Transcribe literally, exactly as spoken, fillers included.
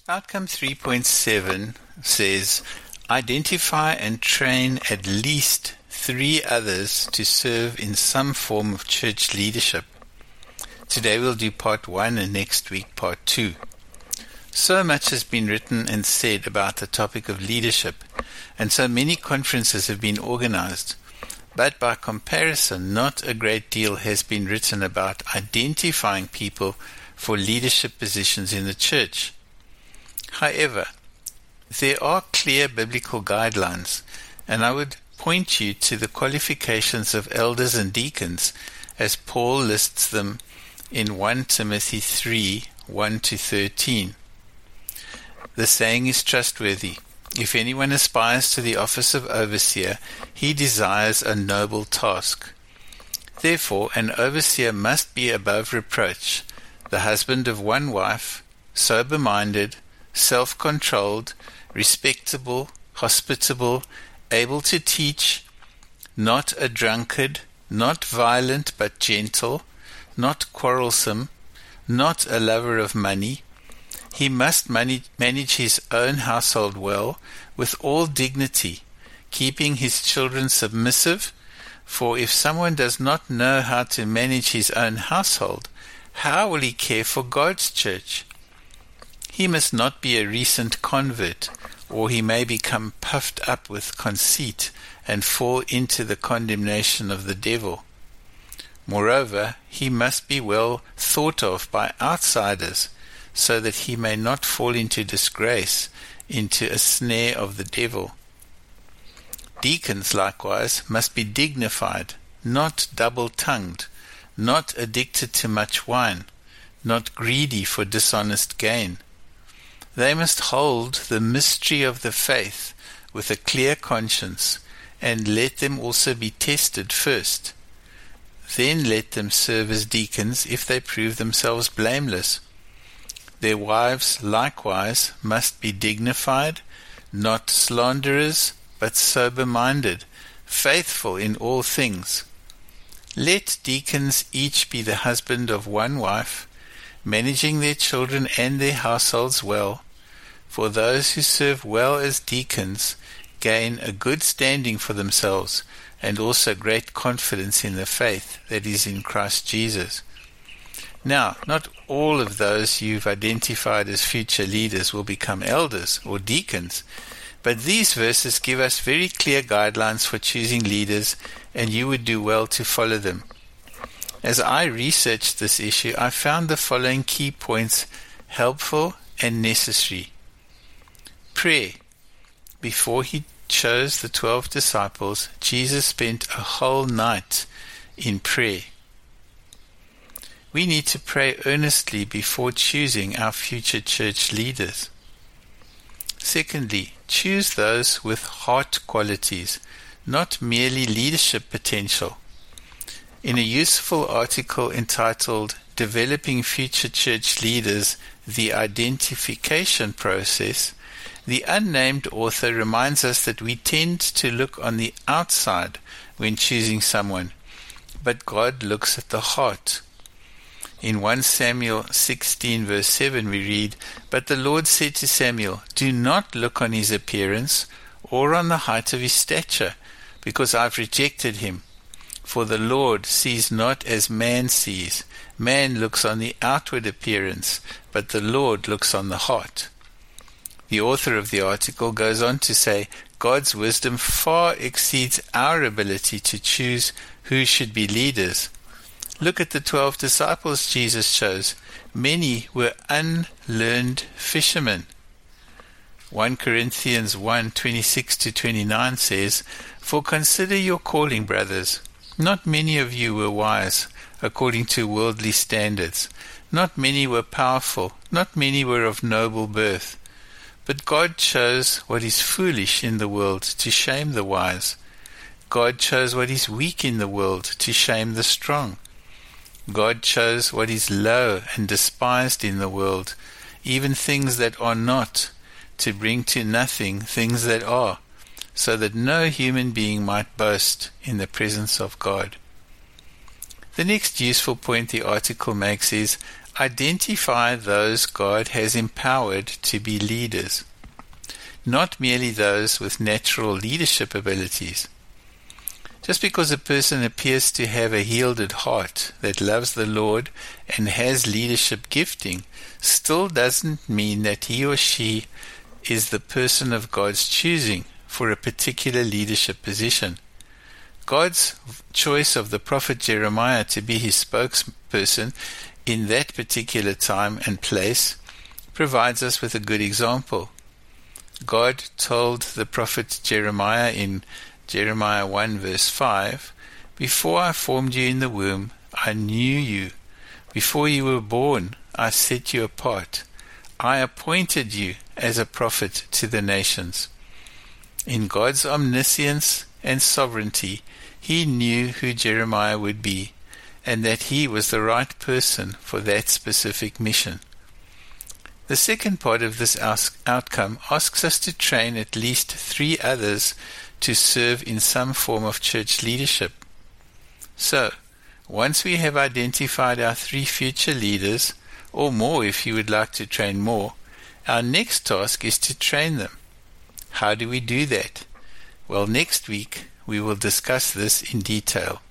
Outcome three point seven says, identify and train at least three others to serve in some form of church leadership. Today we'll do part one and next week part two. So much has been written and said about the topic of leadership, and so many conferences have been organized. But by comparison, not a great deal has been written about identifying people for leadership positions in the church. However, there are clear biblical guidelines, and I would point you to the qualifications of elders and deacons as Paul lists them in First Timothy three, one to thirteen. The saying is trustworthy. If anyone aspires to the office of overseer, he desires a noble task. Therefore, an overseer must be above reproach, the husband of one wife, sober-minded, self-controlled, respectable, hospitable, able to teach, not a drunkard, not violent but gentle, not quarrelsome, not a lover of money. He must manage, manage his own household well, with all dignity, keeping his children submissive, for if someone does not know how to manage his own household, how will he care for God's church? He must not be a recent convert, or he may become puffed up with conceit and fall into the condemnation of the devil. Moreover, he must be well thought of by outsiders, so that he may not fall into disgrace, into a snare of the devil. Deacons, likewise, must be dignified, not double-tongued, not addicted to much wine, not greedy for dishonest gain. They must hold the mystery of the faith with a clear conscience, and let them also be tested first. Then let them serve as deacons if they prove themselves blameless. Their wives likewise must be dignified, not slanderers, but sober-minded, faithful in all things. Let deacons each be the husband of one wife, managing their children and their households well, for those who serve well as deacons gain a good standing for themselves, and also great confidence in the faith that is in Christ Jesus. Now, not all of those you've identified as future leaders will become elders or deacons, but these verses give us very clear guidelines for choosing leaders, and you would do well to follow them. As I researched this issue, I found the following key points helpful and necessary. Prayer. Before he chose the twelve disciples, Jesus spent a whole night in prayer. We need to pray earnestly before choosing our future church leaders. Secondly, choose those with heart qualities, not merely leadership potential. In a useful article entitled Developing Future Church Leaders, the Identification Process, the unnamed author reminds us that we tend to look on the outside when choosing someone, but God looks at the heart. In First Samuel sixteen verse seven we read, "But the Lord said to Samuel, do not look on his appearance or on the height of his stature, because I've rejected him. For the Lord sees not as man sees. Man looks on the outward appearance, but the Lord looks on the heart." The author of the article goes on to say, God's wisdom far exceeds our ability to choose who should be leaders. Look at the twelve disciples Jesus chose. Many were unlearned fishermen. First Corinthians one, twenty-six to twenty-nine says, "For consider your calling, brothers. Not many of you were wise, according to worldly standards. Not many were powerful. Not many were of noble birth. But God chose what is foolish in the world to shame the wise. God chose what is weak in the world to shame the strong. God chose what is low and despised in the world, even things that are not, to bring to nothing things that are, so that no human being might boast in the presence of God." The next useful point the article makes is, identify those God has empowered to be leaders, not merely those with natural leadership abilities. Just because a person appears to have a yielded heart that loves the Lord and has leadership gifting still doesn't mean that he or she is the person of God's choosing for a particular leadership position. God's choice of the prophet Jeremiah to be his spokesperson in that particular time and place provides us with a good example. God told the prophet Jeremiah in Jeremiah one verse five, "Before I formed you in the womb, I knew you. Before you were born, I set you apart. I appointed you as a prophet to the nations." In God's omniscience and sovereignty, he knew who Jeremiah would be, and that he was the right person for that specific mission. The second part of this outcome asks us to train at least three others to serve in some form of church leadership. So, once we have identified our three future leaders, or more if you would like to train more, our next task is to train them. How do we do that? Well, next week we will discuss this in detail.